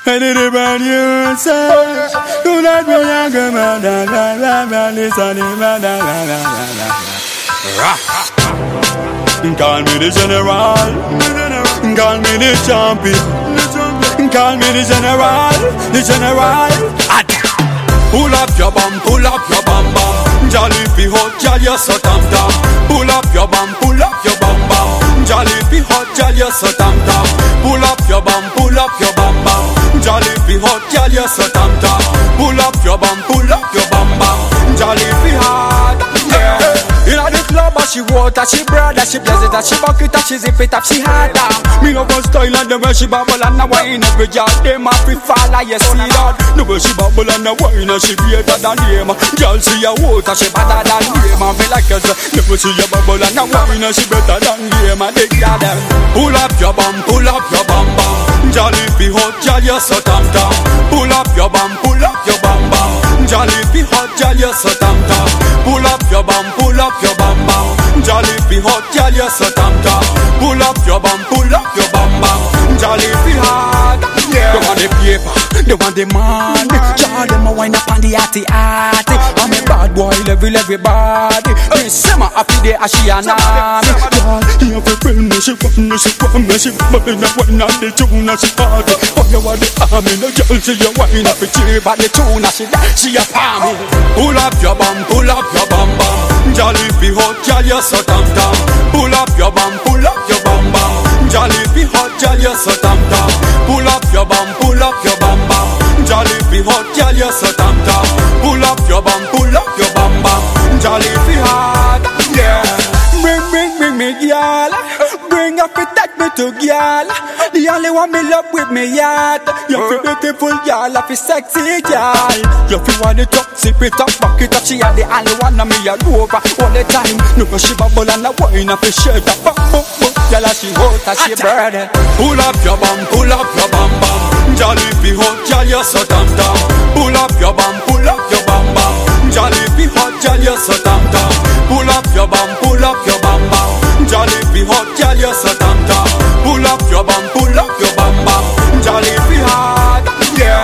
I did it brand new say. Do not be a girl, listen, call me the general, call me the champion, call me the general. Pull up your bum, bum. Jolly fi hot, jolly you so tam tam. Pull up your bum, bum. Jolly fi hot, jolly you so tam tam. Pull up your bum, bum. Jolly fi hot, jolly you so tam tam. Pull up your bum, bum. Jolly fi hot, yeah. Inna the club, she water, she brother, she blaze it, she bucket, she zip it up, she harder. Me love her style and the way she bubble and the wine. Every girl them a free fall, you see that. The way she bubble and the wine, she greater than them. Girl see a water, she better than them. I feel like the way she a bubble and the wine, she better than them. I dig ya them. Pull up your bum, bum. Jolly fi hot, jolly you so tam tam. Pull up your bum, bum. Jolly fi hot, jolly you so tam tam. Pull up your bum, bum. Jolly fi hot, jolly you so tam tam. Pull up your bum, bum. Jolly fi hot, yeah. They want the paper, they want the money. Y'all them a wind up on the arty. I'm a bad boy, everybody. They say my happy day, she an army. Y'all, you have a friend, she want me, but in the wine and the tune, she party. Oh, you want the army, no girl, she a wine up a cheap, but the tune, she a palmy. Pull up your bum, bum. Jolly fi hot, jolly you so tam tam. Pull up your bum, bum. Jolly fi hot, jolly you so tam tam. Pull up your bum, bum. Jolly fi hot, jolly you so tam tam. Pull up your bum, bum. Jolly fi hot, yeah. Bring me, girl. Bring up it, take me to girl. The only one me love with me yard. You feel beautiful girl, I feel sexy girl. You feel want it up, zip it up, back it up. She are the only one of me all over all the time. No she bubble and a wine, I feel shirt up, girl, she hot, she burden. Pull up your bum, bum. Jolly fi hot, jolly you so tam tam. Pull up your bum, bum. Jolly fi hot, jolly you so tam tam. Pull up your bum, bum. Jolly fi hot, jolly you so tam tam. Pull up your bum, bum. Jolly fi hot, yeah.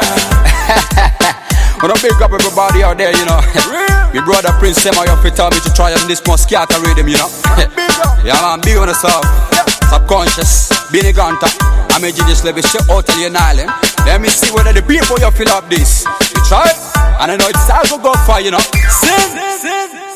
Wanna big up everybody out there, you know. My brother Prince Sema, you tell me to try on this Moscato rhythm, you know. Yeah man, big on yourself. Subconscious, Benny Gunter. I'm a genius level shit out on your island. Let me see whether the people you feel up this. You try, and I know it's all go far, you know. Sin.